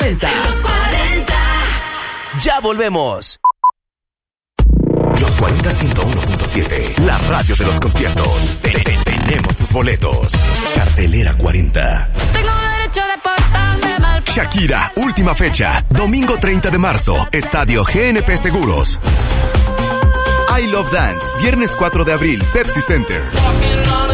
40. Los 40. Ya volvemos. Los 40 101.7, la radio de los conciertos. Tenemos tus boletos. Cartelera 40. Tengo derecho de portarme mal. Shakira, última fecha, domingo 30 de marzo, Estadio GNP Seguros. I Love Dance, viernes 4 de abril, Pepsi Center.